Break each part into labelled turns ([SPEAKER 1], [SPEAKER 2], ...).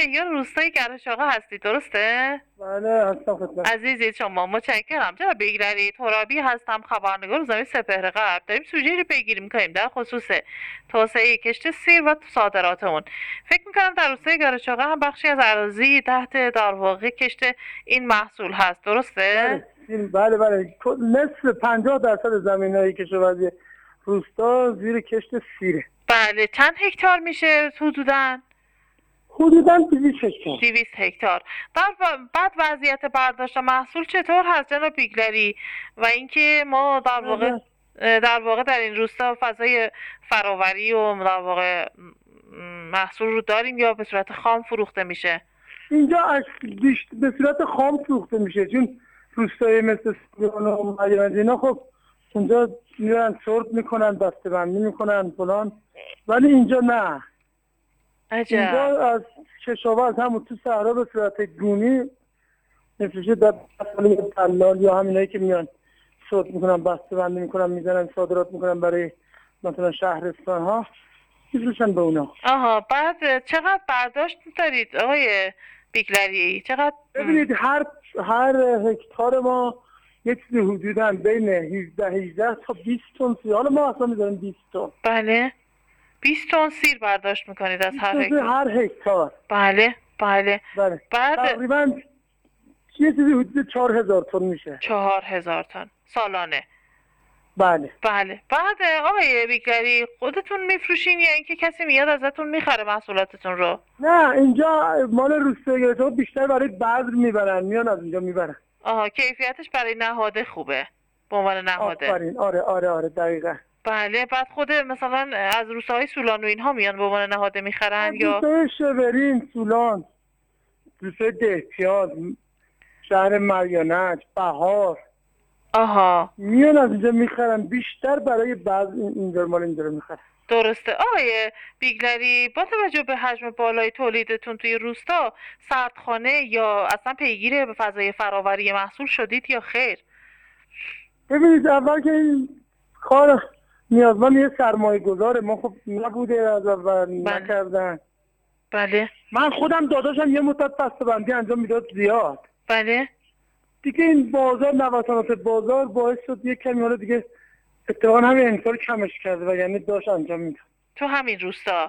[SPEAKER 1] بهیار روستای گرشاقه هستی درسته؟
[SPEAKER 2] بله هستم خدمت.
[SPEAKER 1] عزیزی شما متشکرم. جناب بیگلری ترابی هستم، خبرنگار روزنامه سپهر غرب. داریم سوژه‌ای رو پیگیری می‌کنیم در خصوص توسعه کشت سیر و صادرات اون. فکر می‌کنم در روستای گرشاقه هم بخشی از اراضی تحت در واقع کشت این محصول هست درسته؟
[SPEAKER 2] بله نصف 50% زمین‌های کشاورزی روستا زیر کشت سیره.
[SPEAKER 1] بله چند هکتار میشه حدوداً؟
[SPEAKER 2] حدوداً 200 هکتار.
[SPEAKER 1] 200 هکتار. بعد وضعیت برداشت محصول چطور هست جناب بیگلری؟ و اینکه ما در واقع در این روستا فضای فراوری و در واقع محصول رو داریم یا به صورت خام فروخته میشه؟
[SPEAKER 2] اینجا به صورت خام فروخته میشه، چون روستای مثل سیگان و مریانج اینا خب اونجا میرن سورت میکنن، دسته‌بندی میکنن فلان، ولی اینجا نه.
[SPEAKER 1] عجب.
[SPEAKER 2] اینجا از کشاورز همون تو صحرا به صورت گونی میفروشه در دلال یا همینایی که میان سورت میکنن، بسته‌بندی میکنن، میزنن صادرات میکنن برای مثلا شهرستان ها، میفروشن به اونا.
[SPEAKER 1] آها. بعد چقدر برداشت دارید آقای بیگلری؟ چقدر؟
[SPEAKER 2] ببینید هر هکتار ما یه چیزی حدوداً بین 18 تا 20 تن سیر. حالا ما اصلا میذاریم 20 تن.
[SPEAKER 1] بله 20 تن سیر برداشت میکنید از هر
[SPEAKER 2] هکتار.
[SPEAKER 1] بله.
[SPEAKER 2] بعد تقریباً یه چیزی حدود 4000 تن میشه.
[SPEAKER 1] 4000 تن سالانه.
[SPEAKER 2] بله.
[SPEAKER 1] بعد آقای بیگلری خودتون میفروشین یا اینکه کسی میاد ازتون میخره محصولاتتون رو؟
[SPEAKER 2] نه اینجا مال روستایی گرشاقه بیشتر برای بذر میبرن، میان از اینجا میبرن.
[SPEAKER 1] آها. کیفیتش برای نهاده خوبه به عنوان نهاده.
[SPEAKER 2] آفرین. آره دقیقاً.
[SPEAKER 1] بله. بعد خود مثلا از روستاهای سولان و اینها میان به عنوان نهاده میخرن یا
[SPEAKER 2] روستای شورین، سولان، روستای دهتیار، شهر مریانج، بهار،
[SPEAKER 1] آها
[SPEAKER 2] میان از اینجا میخرن، بیشتر برای بعض اینجا مال اینجا میخرن.
[SPEAKER 1] درسته. آقای بیگلری با توجه به حجم بالای تولیدتون توی روستا سردخانه یا اصلا پیگیر به فضای فراوری محصول شدید یا خیر؟
[SPEAKER 2] ببینید اول که این کار نیازمند یه سرمایه گذاره، ما خب نبوده از اول نکردن.
[SPEAKER 1] بله.
[SPEAKER 2] من خودم داداشم یه مدت بسته‌بندی انجام میداد زیاد.
[SPEAKER 1] بله.
[SPEAKER 2] دیگه این بازار نوسانات بازار باعث شد یه کمی حالا دیگه اتفاقا همین امسال کمش کرده و یعنی داشت انجام میداد.
[SPEAKER 1] تو همین روستا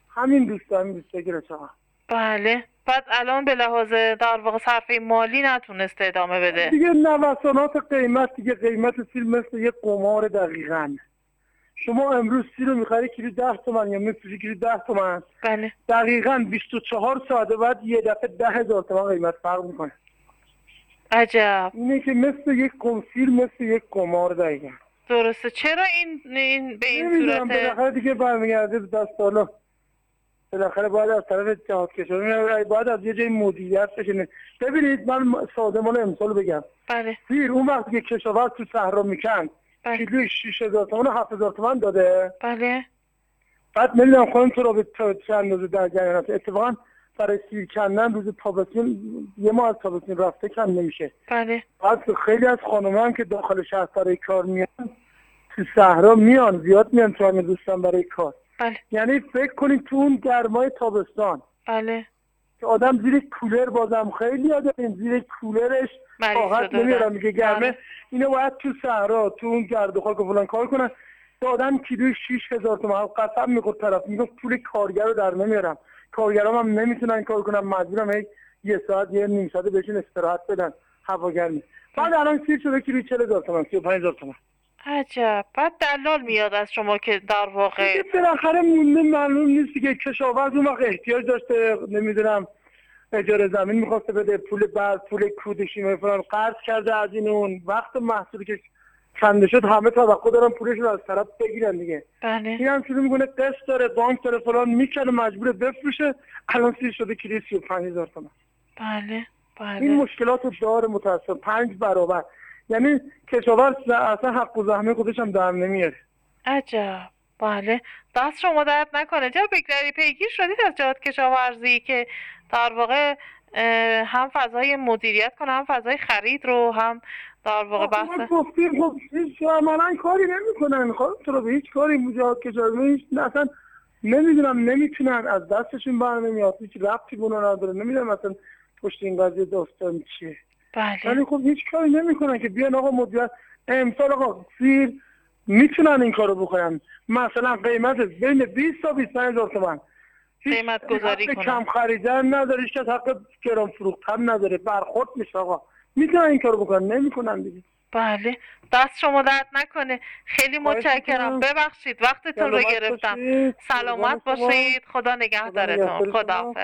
[SPEAKER 2] گرشاقه.
[SPEAKER 1] بله. بعد الان به لحاظ در واقع صرفه مالی نتونسته ادامه بده
[SPEAKER 2] دیگه نوسانات قیمت، دیگه قیمت سیر مثل یه قمار دقیقاً. شما امروز سیر رو میخری کیلو 10 تومن یا میفروشی کیلو 10 تومن.
[SPEAKER 1] بله.
[SPEAKER 2] دقیقاً 24 ساعت بعد یه دفعه 10,000 تومن قیمت فرق میکنه.
[SPEAKER 1] عجب.
[SPEAKER 2] اینه که مثل یک سیر مثل یک قمار دقیقاً.
[SPEAKER 1] درسته. چرا این به این صورت؟
[SPEAKER 2] بالاخره دیگه برمیگرده به دست بالا. بالاخره باید از طرف جهاد کشوری باید از یه جای مدیریت بشه. ببینید من ساده مال امسال بگم.
[SPEAKER 1] بله.
[SPEAKER 2] سیر اون وقتی که کشاورز تو صحرا میکند کیلوی 6000 تومان و 7000 تومان داده.
[SPEAKER 1] بله.
[SPEAKER 2] بعد نمیدونم خودم تو رو به چند روز در جریان هست. اتفاقا برای سیر کندن روز تابستون یه ماه از تابستون رفته کم نمیشه.
[SPEAKER 1] بله.
[SPEAKER 2] بعد خیلی از خانومان که داخل شهر برای کار میان تو صحرا میان، زیاد میان تو همین دوستان برای کار.
[SPEAKER 1] بله.
[SPEAKER 2] یعنی فکر کنید تو اون گرمای تابستان.
[SPEAKER 1] بله.
[SPEAKER 2] که آدم زیر کولر، بازم خیلی داریم زیر کولرش راحت نمیارم، میگه گرمه. اینو باید تو صحرا تو اون گرد و خاک و فلان کار کنن. تو آدم کیلوی 6000 تومان قسم میخورد طرف، میگه پول کارگر رو در نمیارم، کارگرام هم نمیتونن کار کنن، مجبورم یه ساعت یه نیم ساعت بهشون استراحت بدن هوا گرمی. بعد الان سیر شده کیلوی 40000 تومان 35000 تومان.
[SPEAKER 1] عجب. بعد دلال میاد از شما که در واقع
[SPEAKER 2] بالاخره مونده، معلوم نیست که کشاورز اون وقت احتیاج داشته، نمیدونم اجاره زمین میخواسته بده، پول پول کودشی مثلا قرض کرده از این اون، وقت محصولی که کنده شد همه توقع دارن پولشون از طرف بگیرن دیگه.
[SPEAKER 1] بله.
[SPEAKER 2] این هم شروع میکنه قسط داره، بانک داره، فلان میکنه، مجبوره بفروشه. الان سیر شده کیلو 35000 تومان.
[SPEAKER 1] بله.
[SPEAKER 2] این مشکلات رو داره متاسفانه 5 برابر. یعنی کشاورز اصلا حق و زحمه خودش هم در نمیاره.
[SPEAKER 1] عجب. بله. دست شما درد نکنه. جناب بیگلری پیگیر شدید از جهاد کشاورزی که در واقع هم فضای مدیریت کنه، هم فضای خرید رو، هم در واقع بحث
[SPEAKER 2] خب هیچ عملاً کاری نمیکنن. خب تو رو به هیچ کاری جهاد کشاورزی اصلا نمیدونم نمیتونن از دستشون برنمیاد، هیچ ربطی به اونا نداره. نمیدونم مثلا پشت این قضیه داستان چیه.
[SPEAKER 1] بله.
[SPEAKER 2] ولی خب هیچ کاری نمیکنن که بیان آقا مدیریت امسال آقا سیر میتونن این کارو بکنن، مثلا قیمت بین 20 تا 25000 تومان
[SPEAKER 1] قیمت گذاری کنن،
[SPEAKER 2] کم خریدن نداره، هیچ کس حق گران فروختن نداره، برخورد میشه. آقا میتونن این کارو بکنن، نمیکنن دیگه.
[SPEAKER 1] بله دست شما درد نکنه، خیلی متشکرم، ببخشید وقتتون رو گرفتم. سلامت باشید، خدا نگهدارتون، خدا حافظ.